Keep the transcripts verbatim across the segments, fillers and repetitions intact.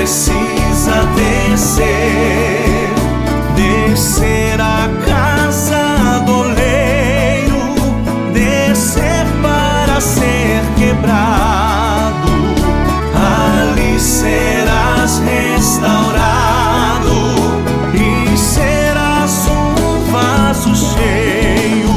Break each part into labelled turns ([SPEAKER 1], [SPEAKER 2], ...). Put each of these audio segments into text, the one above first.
[SPEAKER 1] precisa descer, descer a casa do oleiro, descer para ser quebrado. Ali serás restaurado e serás um vaso cheio.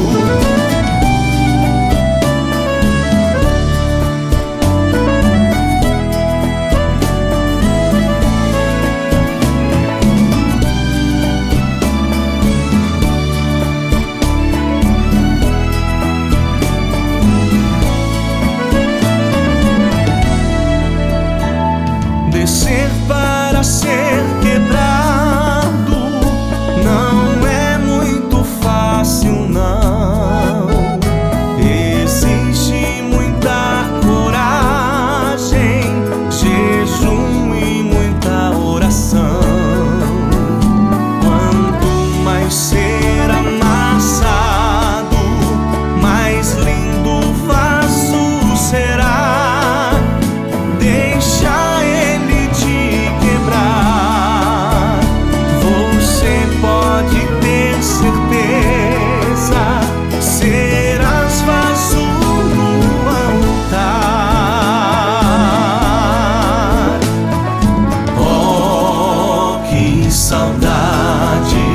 [SPEAKER 1] Descer para ser quebrado não é muito fácil, não. Exige muita coragem, jejum e muita oração. Quanto mais ser amassado, mais lindo o vaso será. Deixa serás vaso no altar. Oh, que saudade